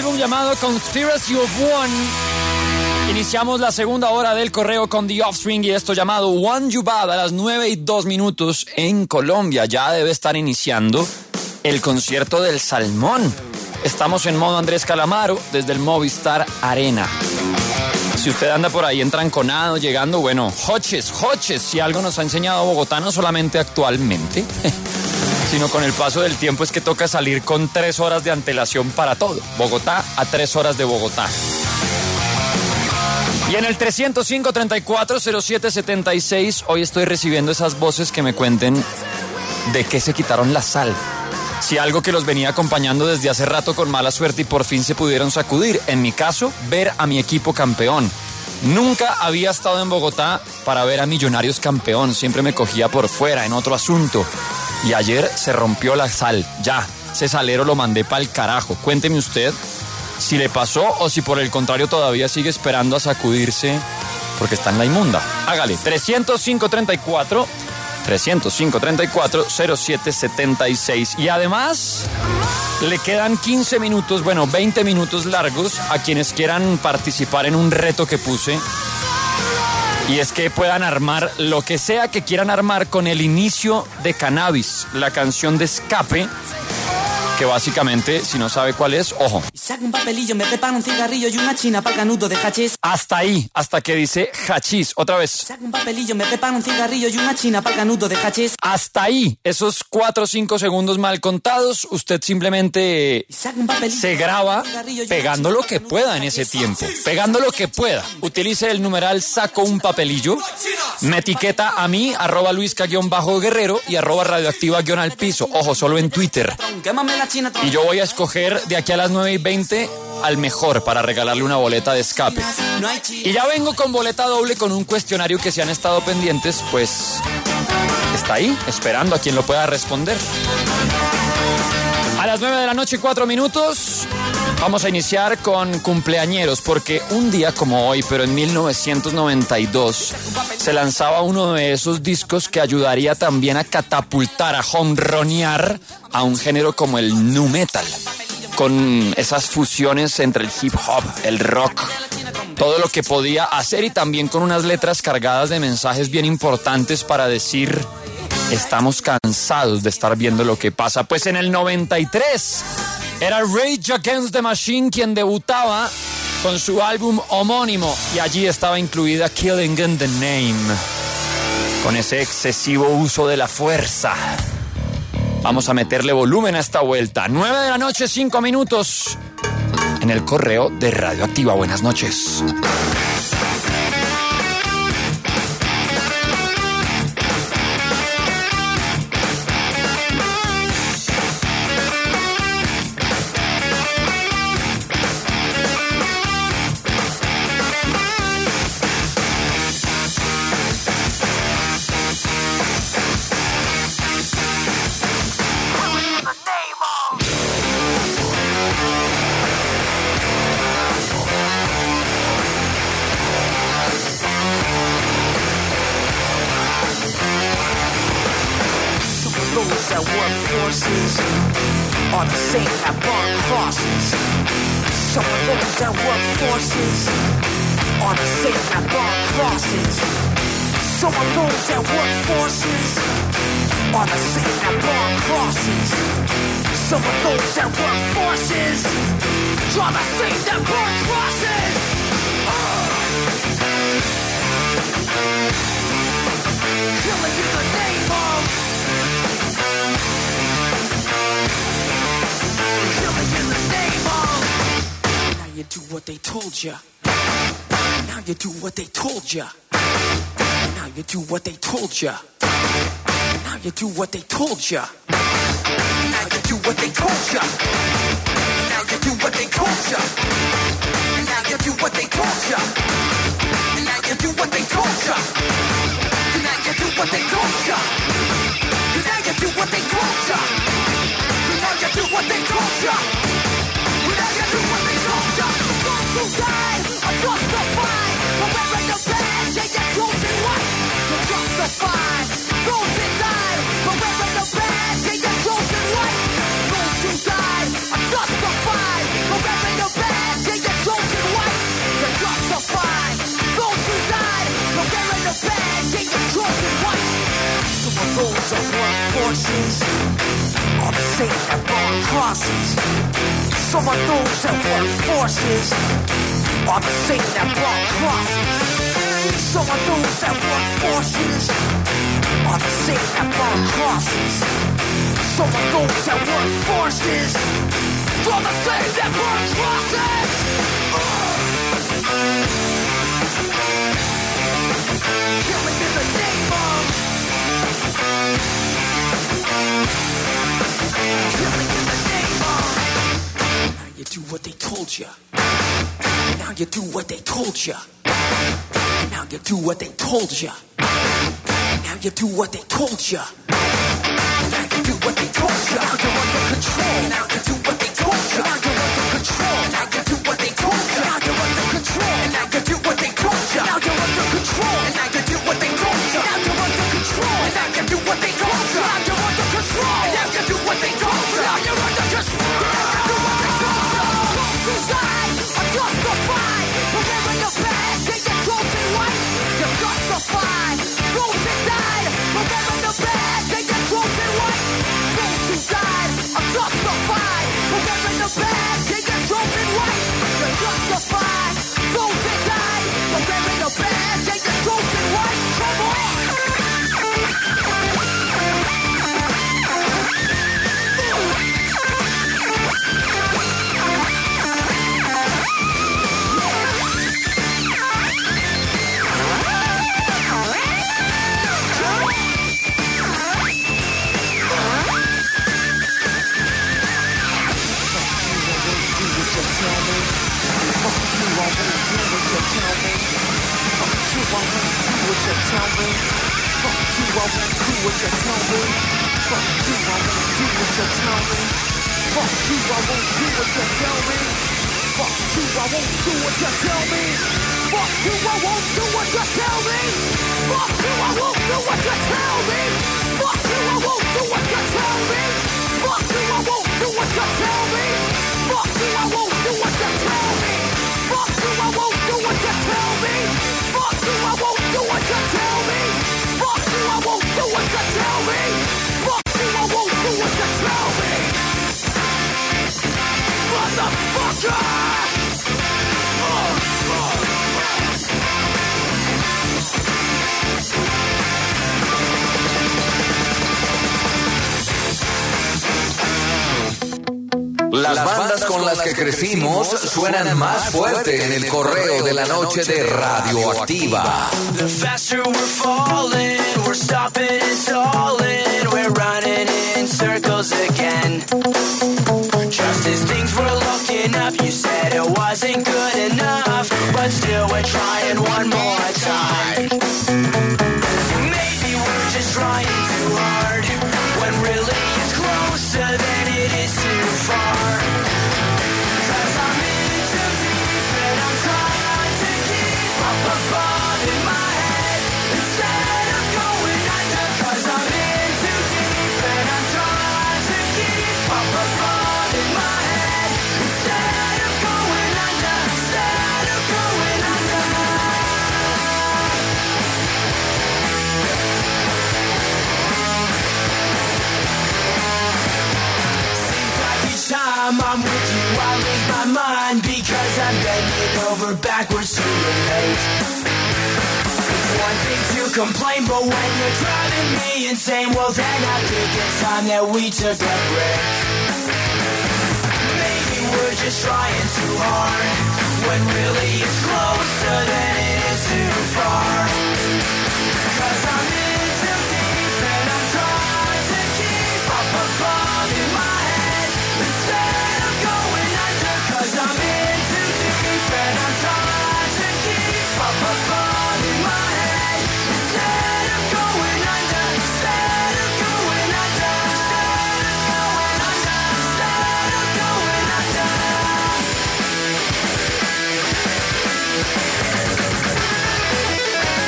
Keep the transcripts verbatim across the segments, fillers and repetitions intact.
álbum llamado Conspiracy of One. Iniciamos la segunda hora del correo con The Offspring y esto llamado One You Bad a las nueve y dos minutos en Colombia. Ya debe estar iniciando el concierto del Salmón. Estamos en modo Andrés Calamaro desde el Movistar Arena. Si usted anda por ahí entranconado, llegando, bueno, hoches, hoches, si algo nos ha enseñado Bogotá, no solamente actualmente, sino con el paso del tiempo, es que toca salir con tres horas de antelación para todo. Bogotá a tres horas de Bogotá. Y en el trescientos cinco, treinta y cuatro, cero siete setenta y seis, hoy estoy recibiendo esas voces que me cuenten de qué se quitaron la sal. Si algo que los venía acompañando desde hace rato con mala suerte y por fin se pudieron sacudir. En mi caso, ver a mi equipo campeón. Nunca había estado en Bogotá para ver a Millonarios campeón. Siempre me cogía por fuera en otro asunto. Y ayer se rompió la sal. Ya, ese salero lo mandé pa'l carajo. Cuénteme usted si le pasó o si por el contrario todavía sigue esperando a sacudirse porque está en la inmunda. Hágale, trescientos cinco, treinta y cuatro... trescientos cinco, treinta y cuatro, cero siete setenta y seis. Y además le quedan quince minutos, bueno, veinte minutos largos a quienes quieran participar en un reto que puse. Y es que puedan armar lo que sea que quieran armar con el inicio de Cannabis, la canción de Escape, que básicamente, si no sabe cuál es, ojo. Saca un papelillo, me prepara un cigarrillo y una china para canuto de hachís. Hasta ahí, hasta que dice hachís. Otra vez. Saca un papelillo, me prepara un cigarrillo y una china para canuto de hachís. Hasta ahí, esos cuatro o cinco segundos mal contados, usted simplemente se graba pegando lo que pueda en ese tiempo. Pegando lo que pueda. Utilice el numeral saco un papelillo, me etiqueta a mí, arroba luisca-guerrero y arroba radioactiva-al piso. Ojo, solo en Twitter. Y yo voy a escoger de aquí a las nueve y veinte al mejor para regalarle una boleta de Escape. Y ya vengo con boleta doble con un cuestionario que si han estado pendientes, pues está ahí, esperando a quien lo pueda responder. A las nueve de la noche, cuatro minutos, vamos a iniciar con cumpleañeros, porque un día como hoy, pero en mil novecientos noventa y dos, se lanzaba uno de esos discos que ayudaría también a catapultar, a jonronear a un género como el nu metal, con esas fusiones entre el hip hop, el rock, todo lo que podía hacer y también con unas letras cargadas de mensajes bien importantes para decir: estamos cansados de estar viendo lo que pasa. Pues en el noventa y tres era Rage Against the Machine quien debutaba con su álbum homónimo y allí estaba incluida Killing in the Name, con ese excesivo uso de la fuerza. Vamos a meterle volumen a esta vuelta. nueve de la noche, cinco minutos. En el correo de Radioactiva. Buenas noches. Are the same that burn crosses. Some of those that work forces are the same that burn crosses. Some of those that work forces are the same that burn crosses. Some of those that work forces are the same that burn crosses. Killing in the name of in the name of. Now you do what they told ya. Now you do what they told ya. Now you do what they told ya. Now you do what they told ya. Now you do what they told ya. Now you do what they told ya. Now you do what they told ya. Now you do what they told ya. Now you do what they told ya. Now you do what they told ya. Now you do what they told ya. Now you do what they told ya. Those who died are justified. Forever the bad, yeah, you're choosing right. You're justified. Those who died, forever the bad, yeah, you're choosing right. Those who died are justified. Forever the bad. that work forces are the same that burn crosses. Some of those that work forces are the same that burn crosses. Some of those that work forces are the same that burn crosses. Some of those that work forces are the same that burn crosses. Killing in the name of. Killing in the name of. Now you do what they told you. Now you do what they told you. Now you do what they told you. Now you do what they told you. Now you do what they told you. Now you're under control. Now you do what they told you. Now you're under control. Now you do what they told you. Now you're under control. Now you do what they told you. Now you're under control. Now you do what they told you. Now you're under control. Now you do what they told you. Now you're under control. Now you do what they told you. Now you're under control. Now you do what they told you. Both sides are justified. Whatever your past, they get trophy white. You're justified. Both sides, whatever the past, they get trophy white. Both sides are justified. Whatever the past, they get trophy white. You're justified. Both sides, whatever the past, they get trophy white. Come on. Las bandas con las que crecimos suenan más fuerte en el correo de la noche de Radioactiva. The faster we're falling, we're stopping and stalling, we're running in circles again. Just as things were looking up, you said it wasn't good enough, but still we're trying one more time. Maybe we're just trying too hard, when really it's closer than it is too far. Cause I'm in too deep and I'm trying to keep up above in my head instead of going under. Cause I'm in too deep and I'm trying to keep up above in my head instead of going under. Instead of going under. Time I'm with you, I lose my mind because I'm bending over backwards to relate. It's one thing to complain, but when you're driving me insane, well then I think it's time that we took a break. Maybe we're just trying too hard, when really it's closer than it is too far. Cause I'm in too deep and I'm trying to keep up above in my head instead of going under. Cause I'm in too deep and I'm trying to keep up above in my head instead of going under. Instead of going under. Instead of going under. Instead of going under.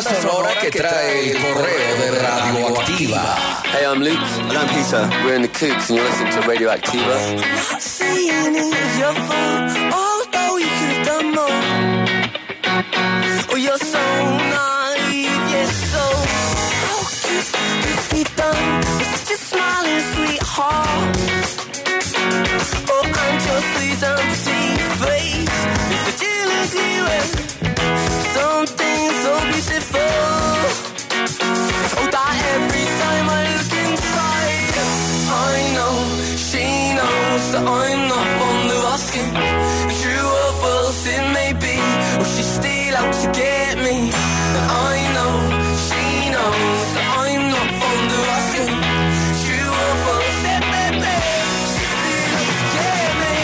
banda sonora que trae el correo de Radioactiva. Hey, I'm Luke. And I'm Peter. We're in the Kooks and you're listening to Radioactiva. Not saying it was your fault, although you could have done more. Oh, you're so naive, yes, so how could this be done with such a smiling sweetheart? Oh, and your sweet empty face is such a lovely way. Something so beautiful. Oh, that every time I look inside, I know, she knows that I'm not fond of asking. True or false it may be, or she's still out to get me. And I know, she knows that I'm not fond of asking. True or false it may be, she's still out to get me.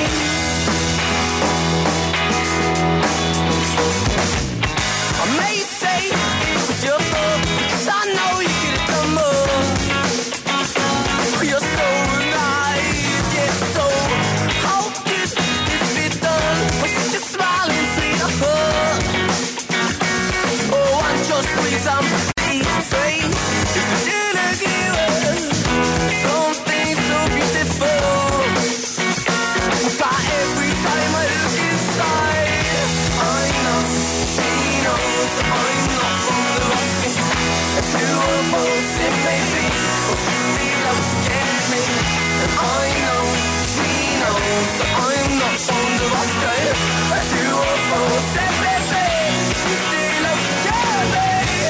I may say it was your fault, cause I know you could have done more. You're so naive, yes, so how could this be done with such a smiling sweetheart? Oh, and your sweet and pretty face is such a lucky word. Something so beautiful. But every time I look inside, I know, she knows that I'm not fond of asking. True or false it may be, or she's still out to get me. And I know, she knows that I'm not fond of asking. True or false it may be, she's still out to get me.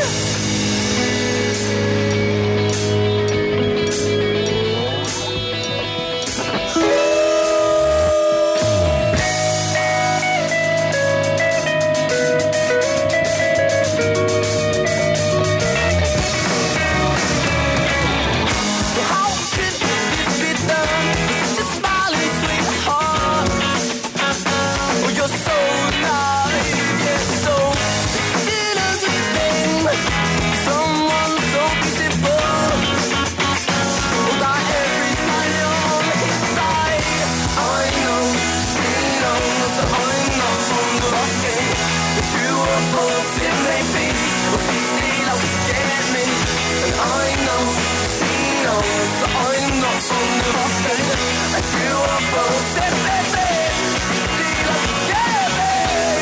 How could this be done with such a smiling sweetheart? Oh, you're so naive, yes, so still as a thing. Someone so beautiful. Oh, that every time you're on his side, I know, she knows that I'm not fond of asking. True or false it may be, or she's still out to get me. And I know, she knows that I'm not fond of asking. True or false it may be, she's still out to get me.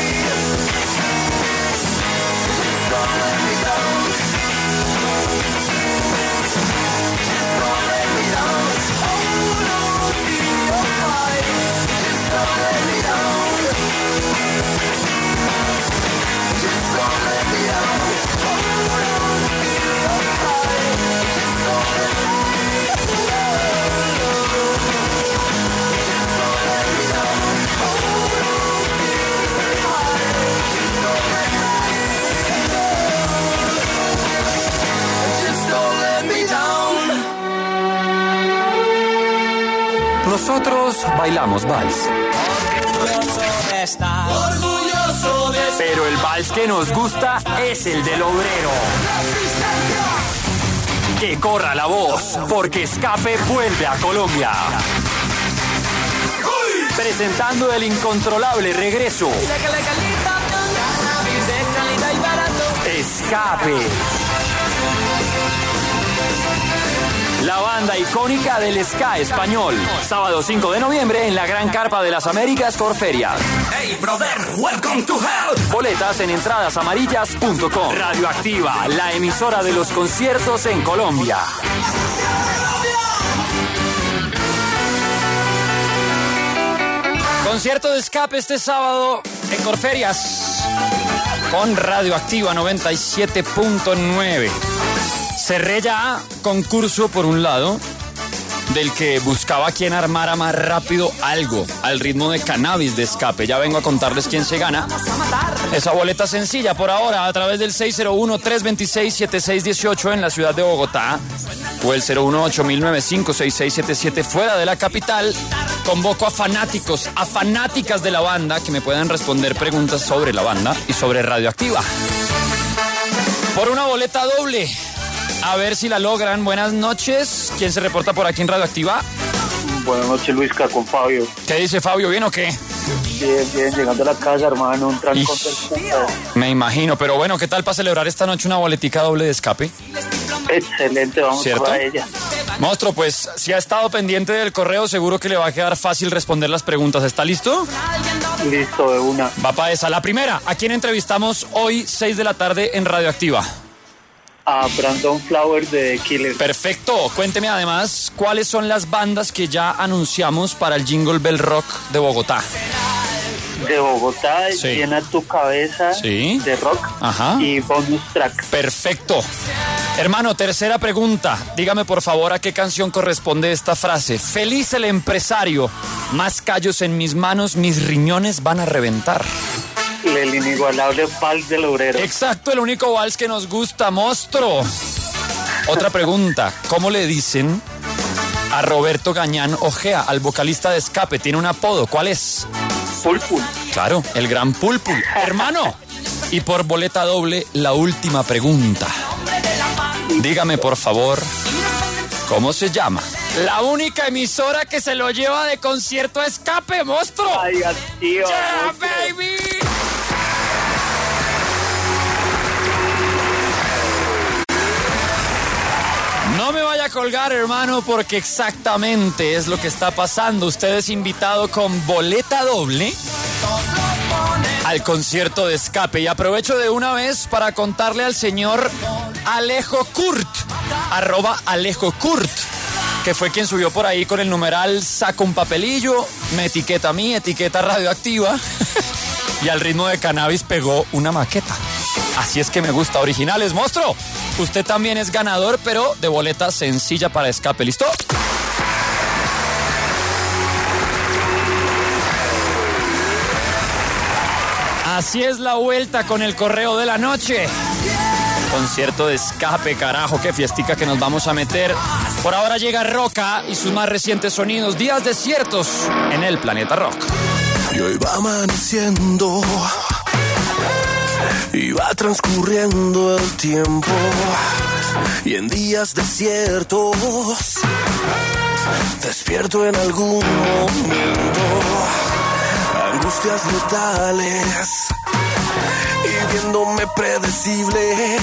Just don't let me down. Just don't let me down. Hold on to your fight. Just don't let me down. Just don't let me down. Hold on to your fight. Just don't let me down. Just don't let me down. Hold on to your fight. Just don't let me down. Just don't let me down. Nosotros bailamos vals, Orgulloso de ser pero el vals que nos gusta es el del obrero. Que corra la voz, porque Escape vuelve a Colombia. Presentando el incontrolable regreso. Escape. La banda icónica del ska español. Sábado cinco de noviembre en la Gran Carpa de las Américas Corferias. Hey brother, welcome to hell. Boletas en entradasamarillas punto com. Radioactiva, la emisora de los conciertos en Colombia. Concierto de Escape este sábado en Corferias con Radioactiva noventa y siete punto nueve. Cerré ya concurso por un lado, del que buscaba quien armara más rápido algo al ritmo de Cannabis de Escape. Ya vengo a contarles quién se gana esa boleta sencilla por ahora a través del seis cero uno, tres dos seis, siete seis uno ocho en la ciudad de Bogotá o el cero uno ocho nueve nueve cinco seis seis siete siete fuera de la capital. Convoco a fanáticos, a fanáticas de la banda que me puedan responder preguntas sobre la banda y sobre Radioactiva. Por una boleta doble. A ver si la logran. Buenas noches. ¿Quién se reporta por aquí en Radioactiva? Buenas noches, Luisca, con Fabio. ¿Qué dice Fabio? ¿Bien o qué? Bien, bien, llegando a la casa, hermano, un trancón Ish. del puta. Me imagino, pero bueno, ¿qué tal para celebrar esta noche una boletica doble de escape? Excelente, vamos ¿Cierto? para ella. Monstruo, pues si ha estado pendiente del correo, seguro que le va a quedar fácil responder las preguntas. ¿Está listo? Listo, de una. Va para esa. La primera, ¿a quién entrevistamos hoy, seis de la tarde, en Radioactiva? A Brandon Flowers de The Killers. Perfecto. Cuénteme además cuáles son las bandas que ya anunciamos para el Jingle Bell Rock de Bogotá. De Bogotá, Sí. Llena tu cabeza, Sí. de rock. Ajá. Y bonus track. Perfecto. Hermano, tercera pregunta. Dígame por favor a qué canción corresponde esta frase. Feliz el empresario, más callos en mis manos, mis riñones van a reventar. El inigualable Vals del Obrero. Exacto, el único vals que nos gusta, monstruo. Otra pregunta. ¿Cómo le dicen a Roberto Gañán Ojea, al vocalista de Escape? Tiene un apodo. ¿Cuál es? Pulpul. Claro, el gran Pulpul. Hermano, y por boleta doble, la última pregunta. Dígame, por favor, ¿cómo se llama la única emisora que se lo lleva de concierto a Escape, monstruo? Ay, tío. ¡Yeah, baby! No me vaya a colgar, hermano, porque exactamente es lo que está pasando. Usted es invitado con boleta doble al concierto de Escape. Y aprovecho de una vez para contarle al señor Alejo Kurt, arroba Alejo Kurt, que fue quien subió por ahí con el numeral saca un papelillo, me etiqueta a mí, etiqueta Radioactiva, y al ritmo de Cannabis pegó una maqueta. Así es que me gusta. Originales, monstruo. Usted también es ganador, pero de boleta sencilla para Escape. ¿Listo? Así es la vuelta con el correo de la noche. Concierto de Escape, carajo, qué fiestica que nos vamos a meter. Por ahora llega Roca y sus más recientes sonidos, días desiertos en el Planeta Rock. Y hoy va amaneciendo y va transcurriendo el tiempo, y en días desiertos despierto en algún momento, angustias letales y viéndome predecible.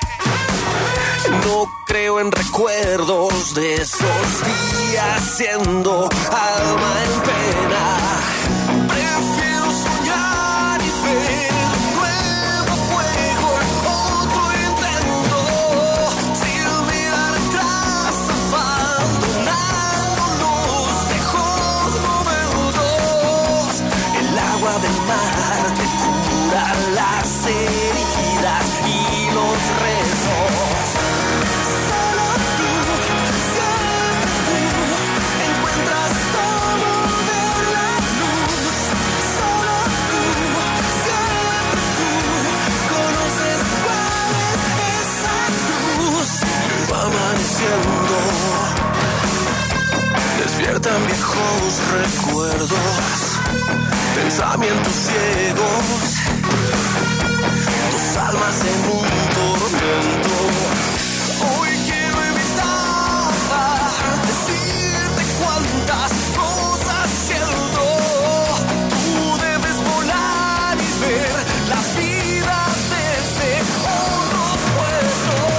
No creo en recuerdos de esos días siendo alma en pena. Prefiero soñar y ver un nuevo fuego, otro intento, sin mirar atrás, abandonando los viejos momentos. El agua del mar te cura las heridas y los rezos. Amaneciendo, despiertan viejos recuerdos, pensamientos ciegos, dos almas en un tormento. Hoy quiero evitar decirte cuántas cosas siento. Tú debes volar y ver la vida desde otros puertos.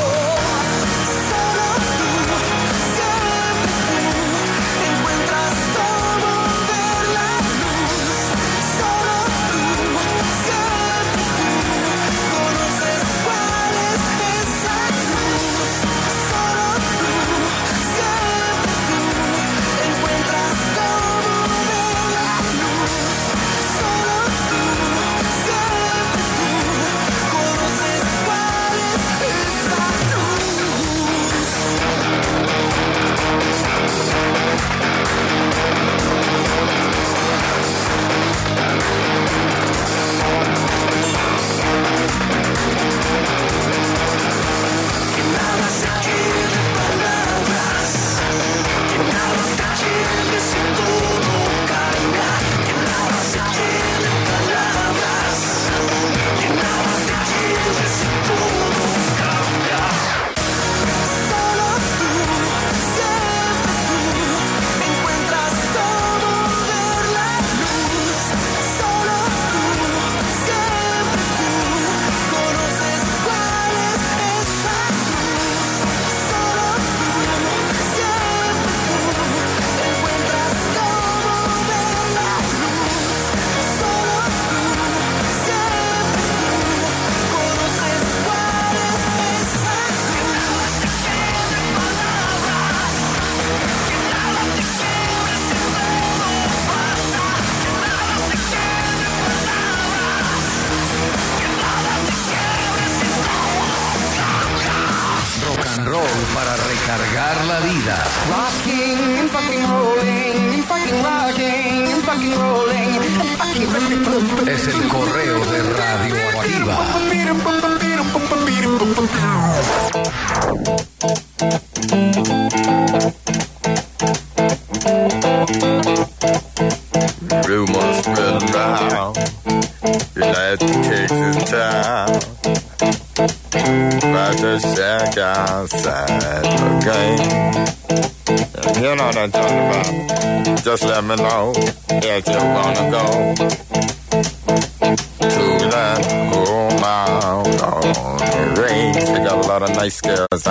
roll para recargar la vida. Rocking and fucking rolling and fucking rocking and fucking rolling and fucking. Es el correo de Radioactiva. Rumors spread around United Texas town about to shack outside the game. If you know what I'm talking about, just let me know if you wanna go to that whole mile on the range. They got a lot of nice girls.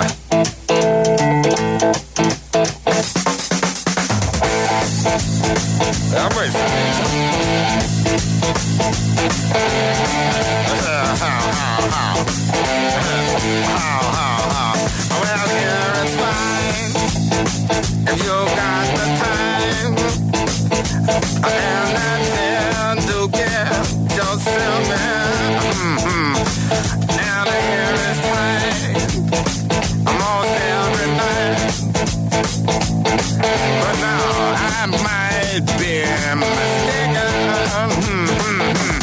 I'm ready. How, how, how? How, how, how? Well, here it's fine if you got the time and that to get yourself in. Mm-hmm. Now here is fine. I'm on every night, but now I might be mistaken. Mm-hmm.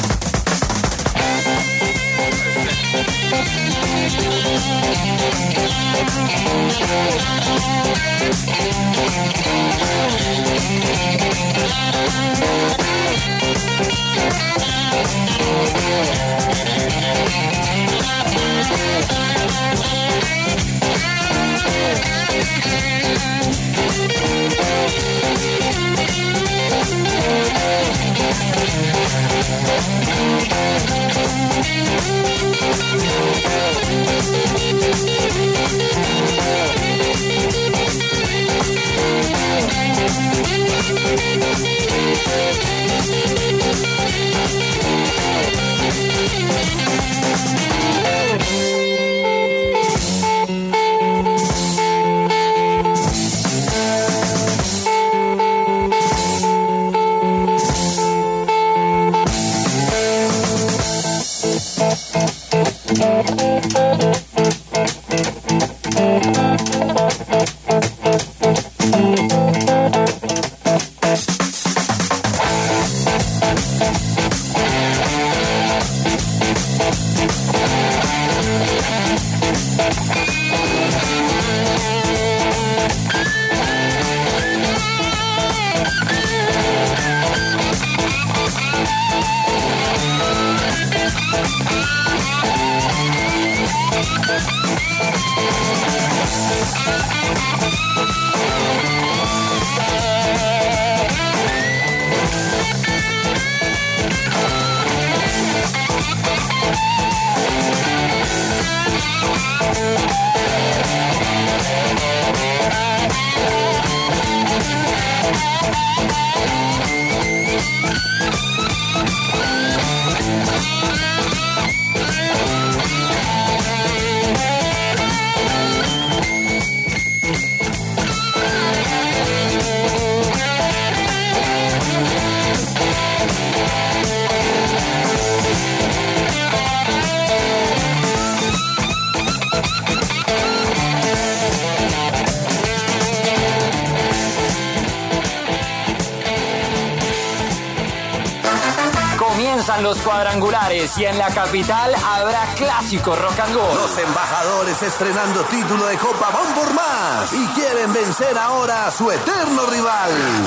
Los cuadrangulares y en la capital habrá clásico rock and roll. Los embajadores estrenando título de Copa van por más y quieren vencer ahora a su eterno rival.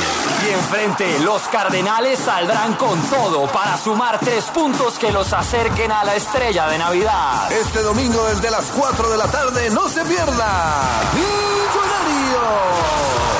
Y enfrente los Cardenales saldrán con todo para sumar tres puntos que los acerquen a la estrella de Navidad. Este domingo desde las cuatro de la tarde no se pierda Millonario.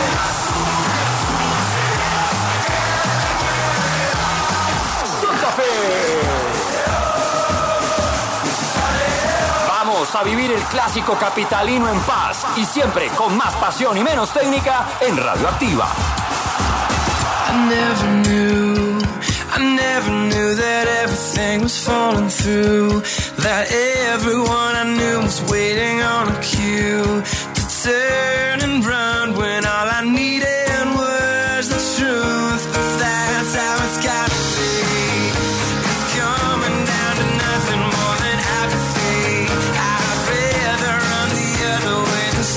Vamos a vivir el clásico capitalino en paz y siempre con más pasión y menos técnica en Radioactiva. I never knew, I never knew that everything was falling through, that everyone I knew was waiting on a cue to turn and run when all I needed was the truth. But that's how it's gotta be. It's coming down to nothing more than apathy. I'd rather run the other way than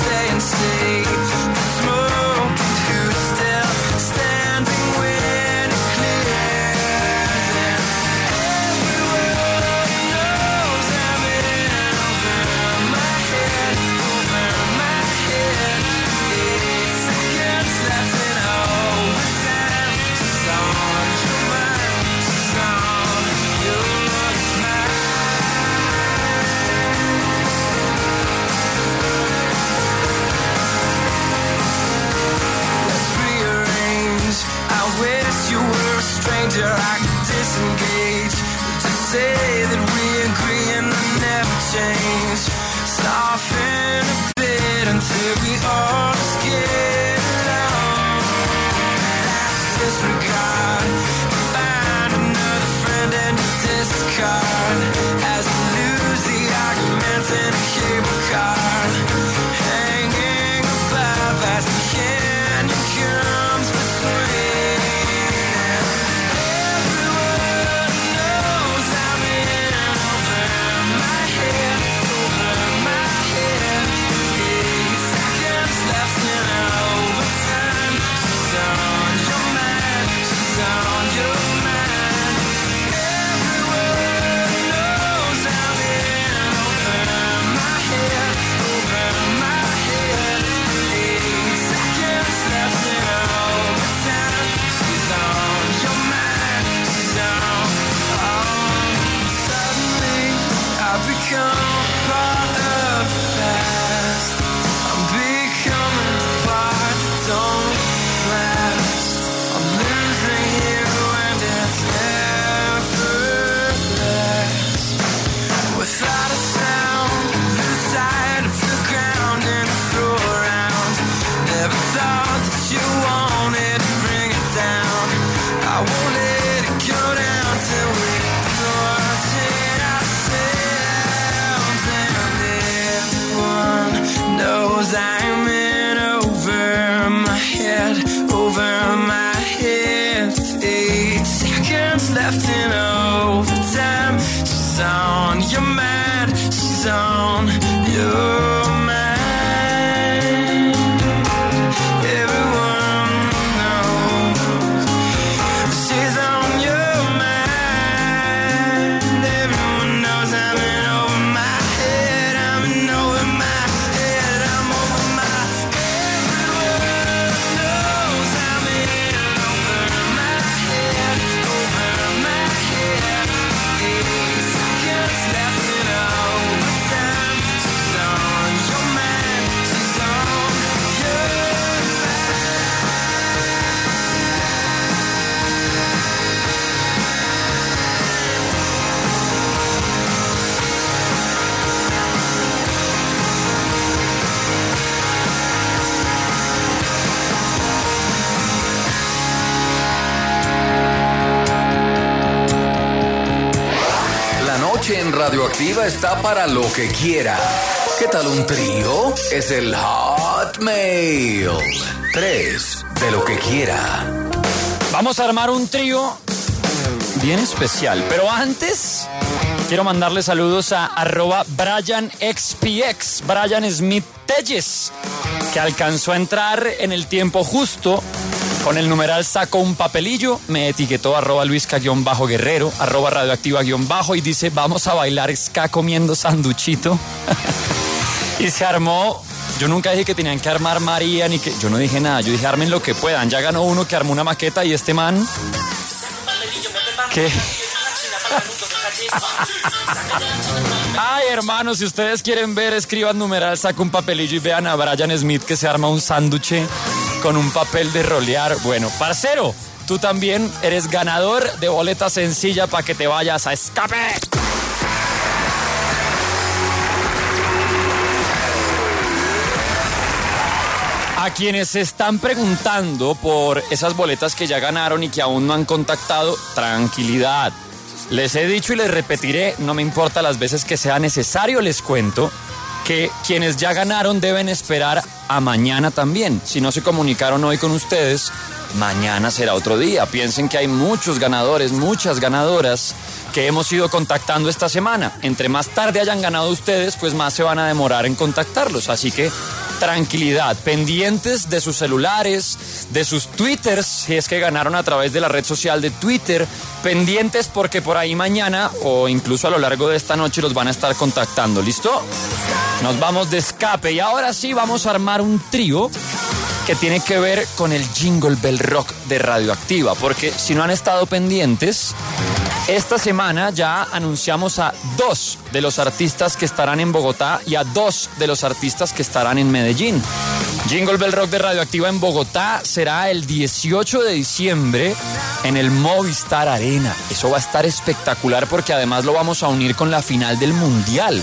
Radioactiva está para lo que quiera. ¿Qué tal un trío? Es el Hotmail. Tres de lo que quiera. Vamos a armar un trío bien especial, pero antes quiero mandarle saludos a arroba BrianXPX, Brian Smith Telles, que alcanzó a entrar en el tiempo justo. Con el numeral sacó un papelillo, me etiquetó arroba luisca-guerrero, arroba radioactiva-bajo y dice, vamos a bailar ska comiendo sanduchito. Y se armó. Yo nunca dije que tenían que armar María, ni que... Yo no dije nada, yo dije armen lo que puedan. Ya ganó uno que armó una maqueta y este man... ¿Qué? Ay, hermanos, si ustedes quieren ver, escriban numeral, saca un papelillo y vean a Brian Smith que se arma un sándwich con un papel de rolear. Bueno, parcero, tú también eres ganador de boleta sencilla para que te vayas a Escape. A quienes se están preguntando por esas boletas que ya ganaron y que aún no han contactado, tranquilidad. Les he dicho y les repetiré, no me importa las veces que sea necesario, les cuento que quienes ya ganaron deben esperar a mañana también. Si no se comunicaron hoy con ustedes, mañana será otro día. Piensen que hay muchos ganadores, muchas ganadoras que hemos ido contactando esta semana. Entre más tarde hayan ganado ustedes, pues más se van a demorar en contactarlos. Así que tranquilidad, pendientes de sus celulares, de sus twitters, si es que ganaron a través de la red social de Twitter, pendientes porque por ahí mañana o incluso a lo largo de esta noche los van a estar contactando. ¿Listo? Nos vamos de escape y ahora sí vamos a armar un trío que tiene que ver con el Jingle Bell Rock de Radioactiva, porque si no han estado pendientes, esta semana ya anunciamos a dos de los artistas que estarán en Bogotá y a dos de los artistas que estarán en Medellín. Jingle Bell Rock de Radioactiva en Bogotá será el dieciocho de diciembre en el Movistar Arena. Eso va a estar espectacular porque además lo vamos a unir con la final del Mundial.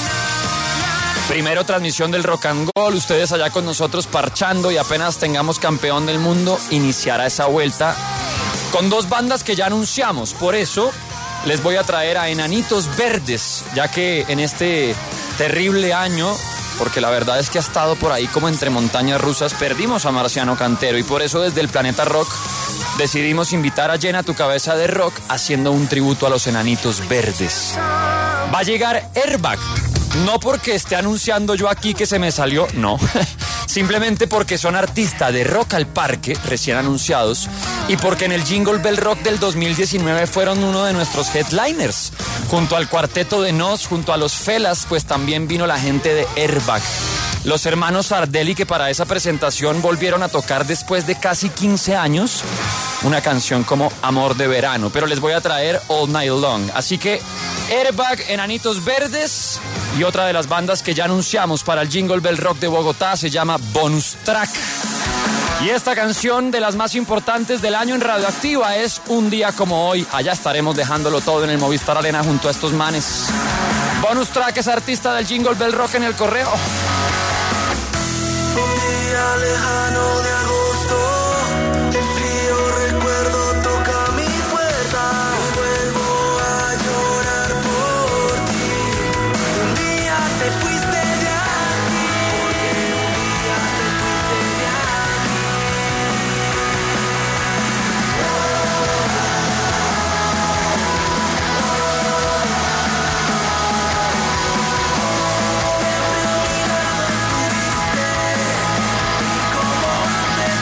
Primero transmisión del Rock and Roll, ustedes allá con nosotros parchando y apenas tengamos campeón del mundo, iniciará esa vuelta con dos bandas que ya anunciamos. Por eso les voy a traer a Enanitos Verdes, ya que en este terrible año, porque la verdad es que ha estado por ahí como entre montañas rusas, perdimos a Marciano Cantero y por eso desde el Planeta Rock decidimos invitar a Llena tu Cabeza de Rock haciendo un tributo a los Enanitos Verdes. Va a llegar Airbag. No porque esté anunciando yo aquí que se me salió, no. Simplemente porque son artistas de Rock al Parque, recién anunciados, y porque en el Jingle Bell Rock del dos mil diecinueve fueron uno de nuestros headliners. Junto al cuarteto de Nos, junto a los Felas, pues también vino la gente de Airbag. Los hermanos Sardelli, que para esa presentación volvieron a tocar después de casi quince años una canción como Amor de Verano, pero les voy a traer All Night Long. Así que Airbag, Enanitos Verdes y otra de las bandas que ya anunciamos para el Jingle Bell Rock de Bogotá se llama Bonus Track. Y esta canción de las más importantes del año en Radioactiva es Un Día Como Hoy. Allá estaremos dejándolo todo en el Movistar Arena junto a estos manes. Bonus Track es artista del Jingle Bell Rock en el correo. Un día lejano de agosto, el frío recuerdo toca mi puerta y vuelvo a llorar por ti. Un día te fuiste de aquí, porque un día te fuiste de aquí. Siempre olvidado estuviste y como antes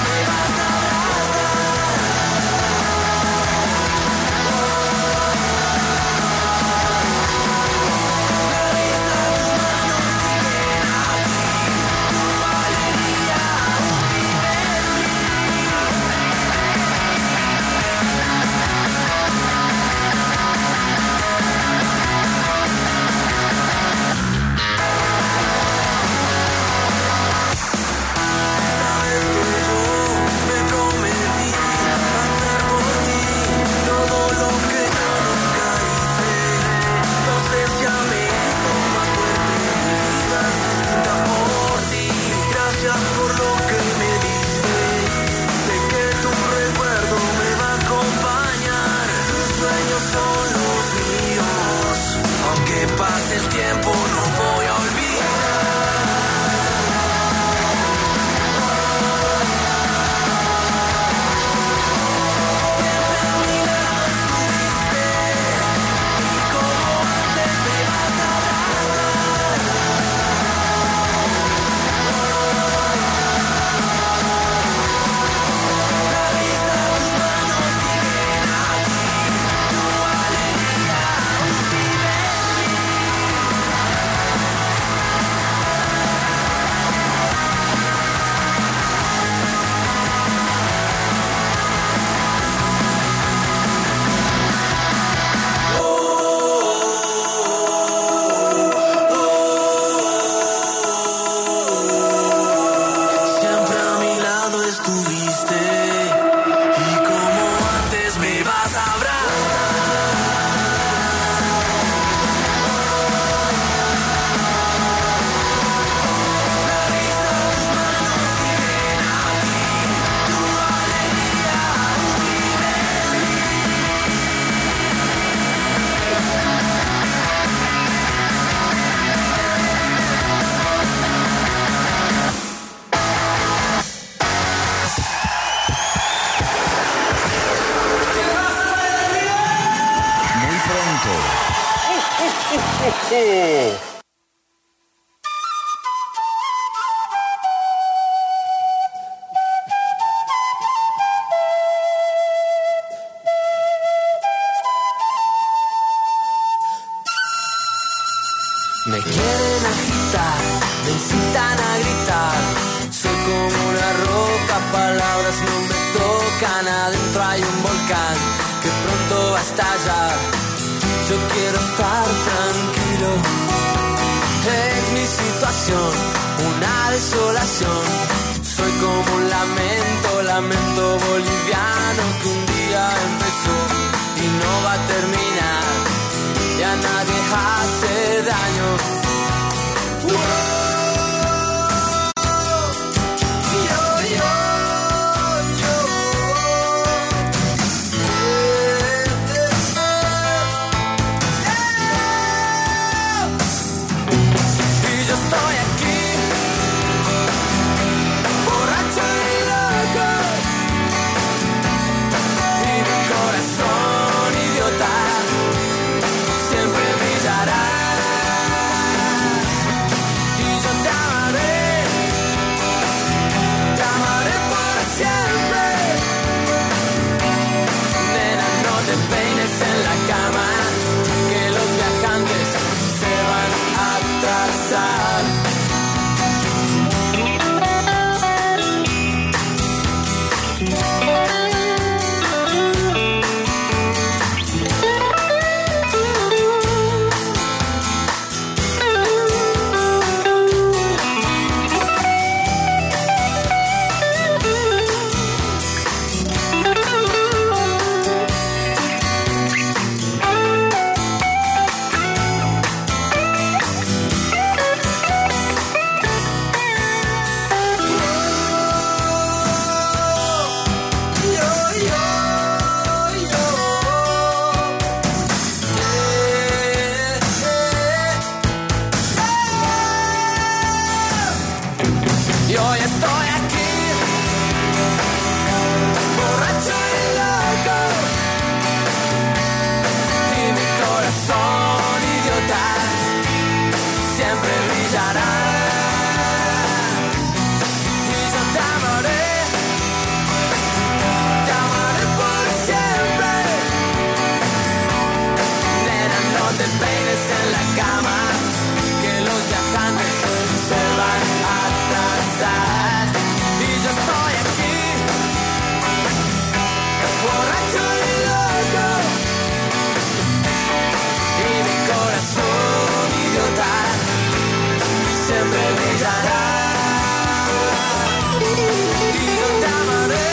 volcán que pronto va a estallar. Yo quiero estar tranquilo. Es mi situación, una desolación. Soy como un lamento, lamento boliviano que un día empezó y no va a terminar. Y a nadie hace daño. ¡Wow! En la cama, que los viajantes se van a atrasar. En la cama, que los viajantes se van a atrasar. Y yo estoy aquí, borracho y loco, y mi corazón idiota siempre brillará. Y yo te amaré,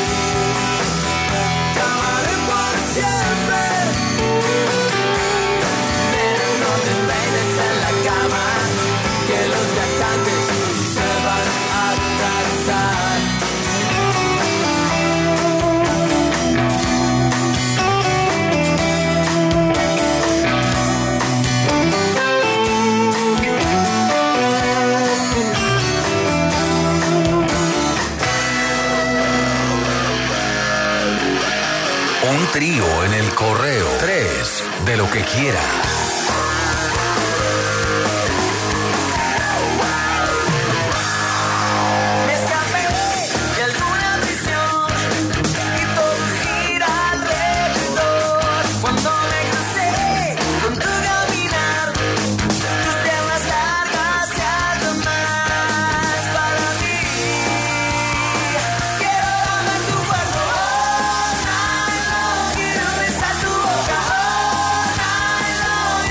te amaré por siempre. En la cama, que los viajantes se van a atrasar. Un trío en el correo. Tres de lo que quiera. Quiero besar tu boca, oh,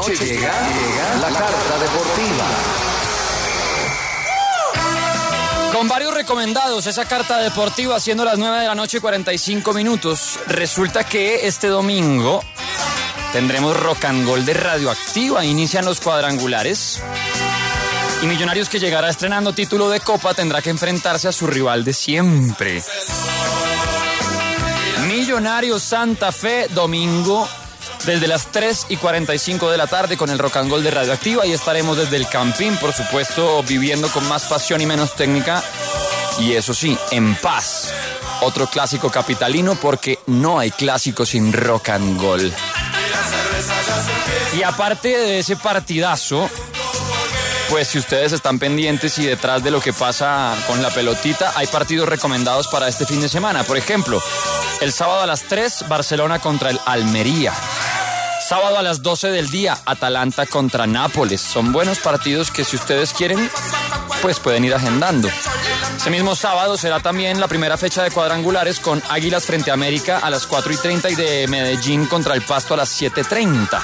noche llega, llega la carta deportiva. Con varios recomendados, esa carta deportiva siendo las nueve de la noche, cuarenta y cinco minutos. Resulta que este domingo tendremos Rock and Roll de Radioactiva, inician los cuadrangulares. Y Millonarios, que llegará estrenando título de Copa, tendrá que enfrentarse a su rival de siempre. Millonarios Santa Fe, domingo, desde las tres y cuarenta y cinco de la tarde con el Rock and Roll de Radioactiva, y estaremos desde el Campín, por supuesto, viviendo con más pasión y menos técnica, y eso sí, en paz. Otro clásico capitalino, porque no hay clásico sin Rock and Roll. Y aparte de ese partidazo, pues si ustedes están pendientes y detrás de lo que pasa con la pelotita, hay partidos recomendados para este fin de semana. Por ejemplo, el sábado a las tres, Barcelona contra el Almería. Sábado a las doce del día, Atalanta contra Nápoles. Son buenos partidos que, si ustedes quieren, pues pueden ir agendando. Ese mismo sábado será también la primera fecha de cuadrangulares, con Águilas frente a América a las cuatro y treinta y de Medellín contra el Pasto a las siete y treinta.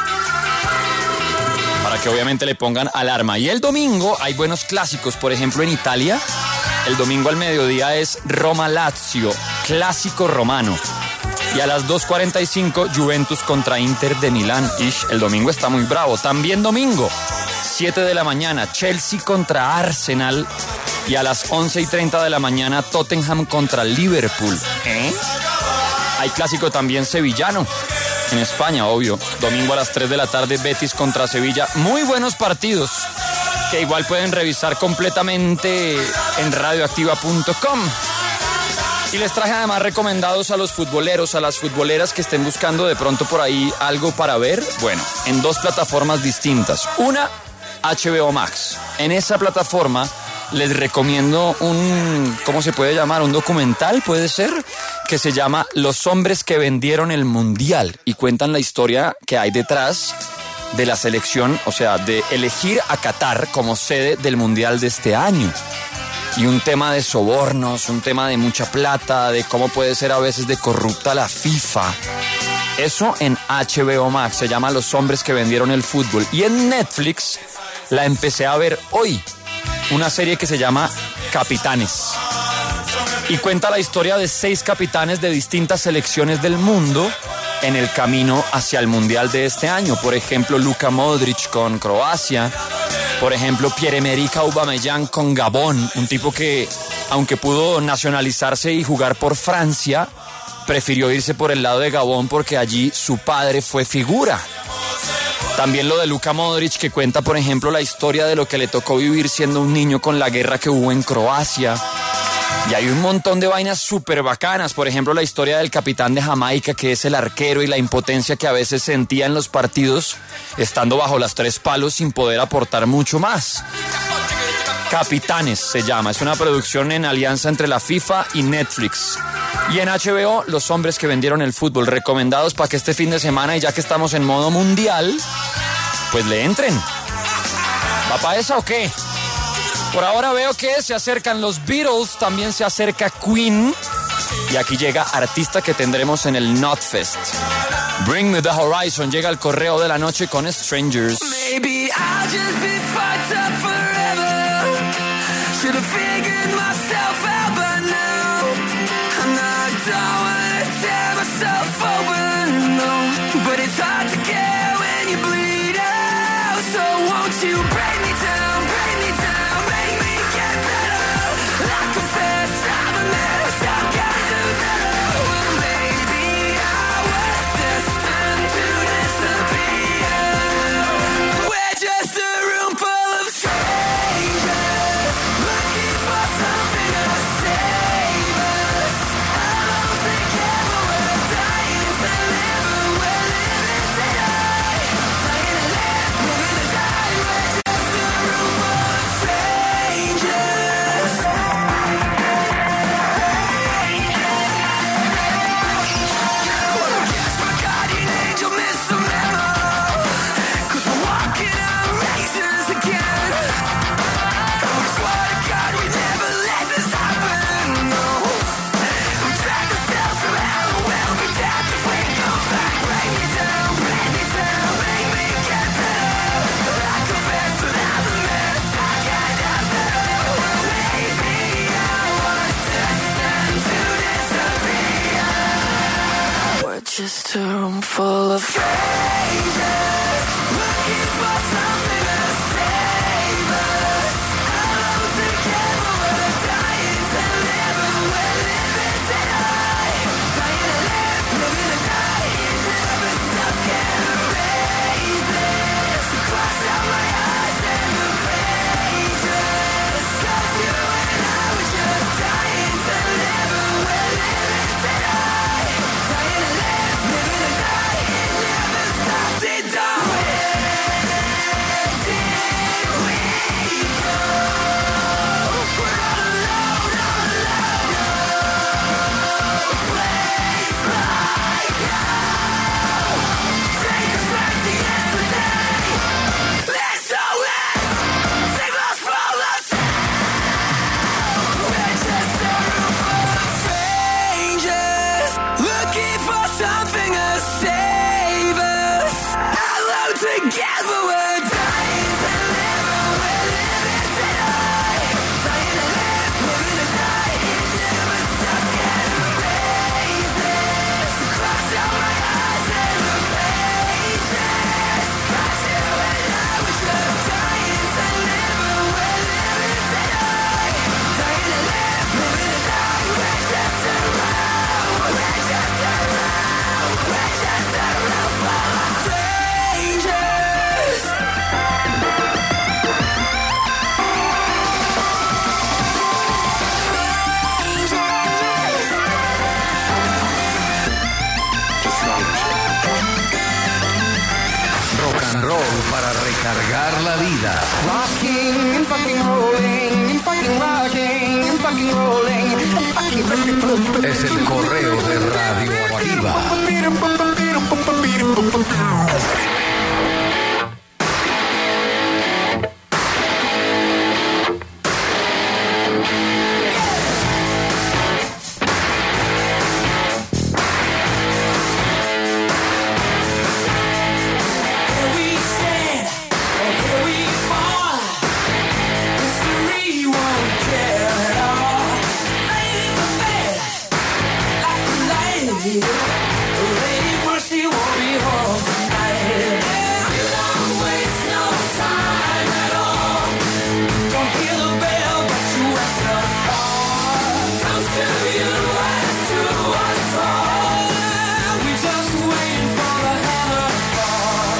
Para que obviamente le pongan alarma. Y el domingo hay buenos clásicos. Por ejemplo, en Italia, el domingo al mediodía es Roma-Lazio, clásico romano. Y a las dos y cuarenta y cinco, Juventus contra Inter de Milán. Ish, el domingo está muy bravo. También domingo, siete de la mañana, Chelsea contra Arsenal. Y a las once y treinta de la mañana, Tottenham contra Liverpool. ¿Eh? Hay clásico también sevillano. En España, obvio. Domingo a las tres de la tarde, Betis contra Sevilla. Muy buenos partidos, que igual pueden revisar completamente en radioactiva punto com. Y les traje además recomendados a los futboleros, a las futboleras que estén buscando de pronto por ahí algo para ver. Bueno, en dos plataformas distintas. Una, H B O Max. En esa plataforma les recomiendo un, ¿cómo se puede llamar? Un documental, puede ser, que se llama Los hombres que vendieron el mundial, y cuentan la historia que hay detrás de la selección, o sea, de elegir a Qatar como sede del mundial de este año. Y un tema de sobornos, un tema de mucha plata, de cómo puede ser a veces de corrupta la FIFA. Eso en H B O Max, se llama Los hombres que vendieron el fútbol. Y en Netflix la empecé a ver hoy, una serie que se llama Capitanes. Y cuenta la historia de seis capitanes de distintas selecciones del mundo en el camino hacia el mundial de este año. Por ejemplo, Luka Modric con Croacia. Por ejemplo, Pierre-Emerick Aubameyang con Gabón, un tipo que, aunque pudo nacionalizarse y jugar por Francia, prefirió irse por el lado de Gabón porque allí su padre fue figura. También lo de Luka Modric, que cuenta, por ejemplo, la historia de lo que le tocó vivir siendo un niño con la guerra que hubo en Croacia. Y hay un montón de vainas súper bacanas. Por ejemplo, la historia del capitán de Jamaica, que es el arquero, y la impotencia que a veces sentía en los partidos, estando bajo las tres palos sin poder aportar mucho más. Capitanes se llama. Es una producción en alianza entre la FIFA y Netflix. Y en H B O, Los hombres que vendieron el fútbol, recomendados para que este fin de semana, y ya que estamos en modo mundial, pues le entren. ¿Va para esa o qué? Por ahora veo que se acercan los Beatles, también se acerca Queen, y aquí llega artista que tendremos en el Notfest. Bring Me the Horizon, llega al correo de la noche con Strangers. Maybe I'll just be fucked up forever. Should have figured myself out by now. And I don't wanna tear myself open, no. But it's hard to get when you bleed out. So won't you break me down, break me down, make me get better. I confess I'm a mess, I've got to do better. Well, maybe I was destined to disappear. We're just a room full of strangers, looking for something to save us. Alone together, we're dying to live, and we're living today. Dying to live, we're gonna die. We're just a room full of strangers looking for something to save us. Alone together, we're dying to live, and we're living to die. Dying to live, living to die. Never stop, can't erase this. Cross out my eyes and the pages. 'Cause you and I were just dying to live, and we're living to die. Dying to live, living to die. It never stops, it don't. Where did we go? We're all alone, all alone. No place like home. Take us back to yesterday. Let's go, let's save us from ourselves. We're just a room full of strangers looking for something to save us. Alone together, we're dying to live, and we're living to die. Dying to live, living to die. It never stops, can't erase this. Cross out my eyes and the pages. 'Cause you and I were just dying to live, and we're living to die. Dying to live, living to die. We're just around, we're just around, we're just around full of strangers. Rock and roll para recargar la vida. Rocking and fucking rolling and fucking rocking and fucking rolling and fucking fucking Es el correo de Radioactiva. Here we stand, and here we fall. History won't care at all. Laying the bed like a lady. Lady Mercy won't be home tonight. You don't waste no time at all. Don't hear the bell, but you answer the call. Comes to you as to us all. We just waiting for the hammer to fall.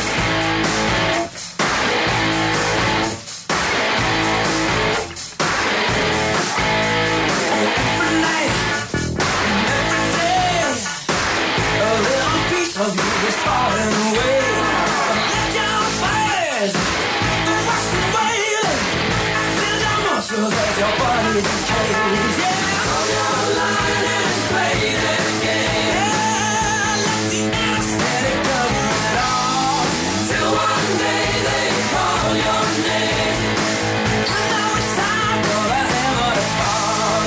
Every night and every day, a little piece of you is falling away. Let down fires, the rusting wailing, build our muscles as your body decays. Yeah, hold your line and play that game. Yeah, let the anesthetic cover it all. Till one day they call your name. And now it's time for the hammer to fall.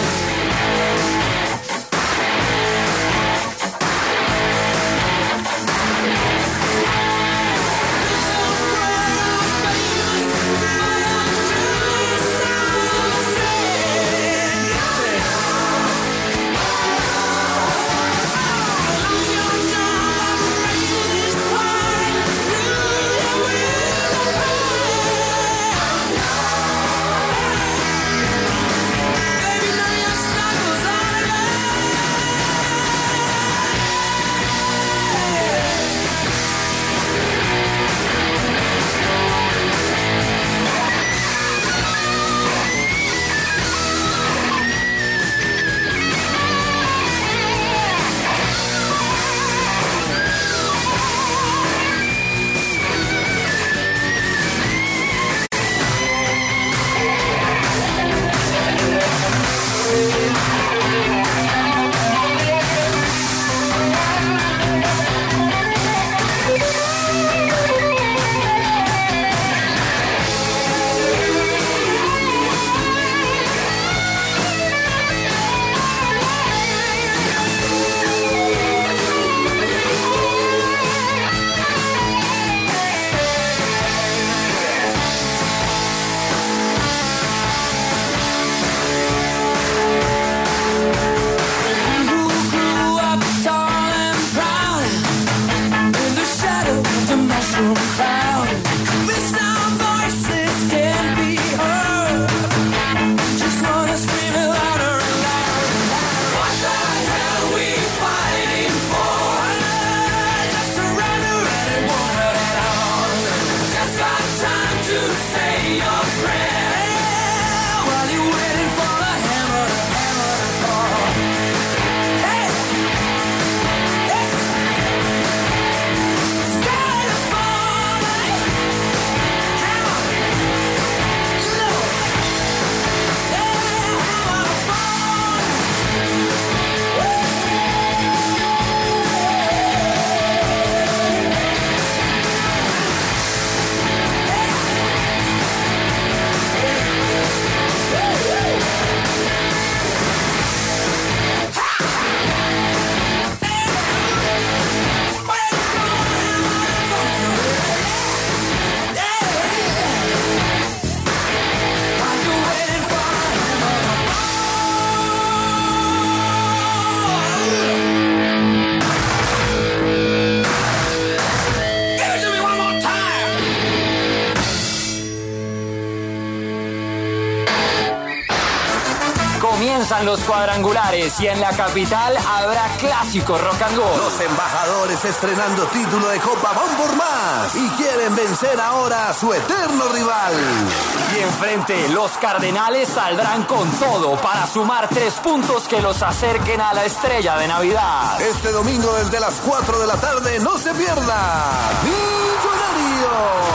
Comienzan los cuadrangulares y en la capital habrá clásico rock and roll. Los embajadores estrenando título de Copa van por más y quieren vencer ahora a su eterno rival. Y enfrente, los Cardenales saldrán con todo para sumar tres puntos que los acerquen a la estrella de Navidad. Este domingo desde las cuatro de la tarde, no se pierda Millonario.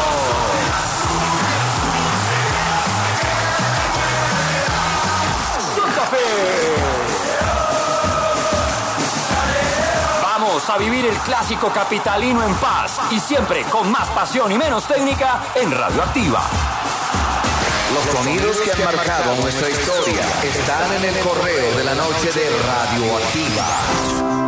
Santa Fe. Vamos a vivir el clásico capitalino en paz y siempre con más pasión y menos técnica en Radioactiva. Los sonidos que han marcado nuestra historia están en el correo de la noche de Radioactiva.